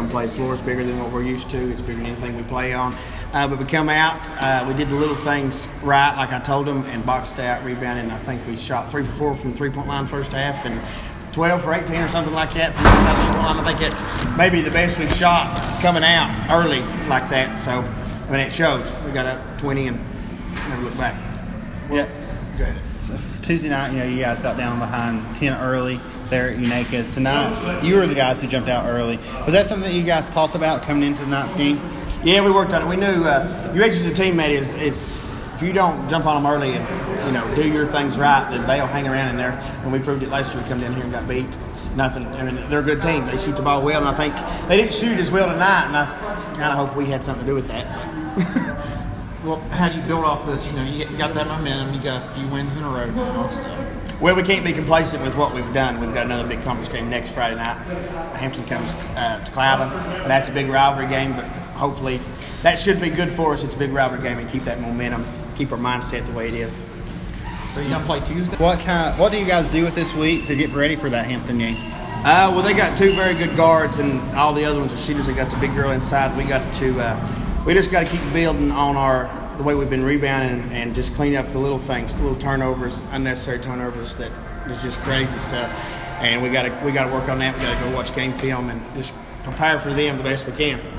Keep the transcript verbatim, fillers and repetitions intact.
and play. The floor is bigger than what we're used to. It's bigger than anything we play on. Uh, but we come out, uh, we did the little things right, like I told them, and boxed out, rebounded, and I think we shot three for four from the three-point line first half, and twelve for eighteen or something like that from the outside three-point line. I think it's maybe the best we've shot coming out early like that. So, I mean, it shows. We got up twenty and never looked back. Yeah. Go ahead. So Tuesday night, you know, you guys got down behind ten early there at Unaka. Tonight, you were the guys who jumped out early. Was that something that you guys talked about coming into tonight's game? Yeah, we worked on it. We knew uh, U H as a teammate is, is if you don't jump on them early and you know do your things right, then they'll hang around in there. And we proved it last year. We come down here and got beat. Nothing. I mean, they're a good team. They shoot the ball well, and I think they didn't shoot as well tonight. And I kind of hope we had something to do with that. Well, how do you build off this? You know, you got that momentum. You got a few wins in a row now. So. Well, we can't be complacent with what we've done. We've got another big conference game next Friday night. Hampton comes uh, to Cloudland, and that's a big rivalry game. But hopefully, that should be good for us. It's a big rivalry game, and keep that momentum, keep our mindset the way it is. So you're gonna play Tuesday? What kind? What do you guys do with this week to get ready for that Hampton game? Uh, well, they got two very good guards, and all the other ones are shooters. They got the big girl inside. We got to. Uh, we just got to keep building on our the way we've been rebounding and, and just clean up the little things, the little turnovers, unnecessary turnovers that is just crazy stuff. And we got to we got to work on that. We got to go watch game film and just prepare for them the best we can.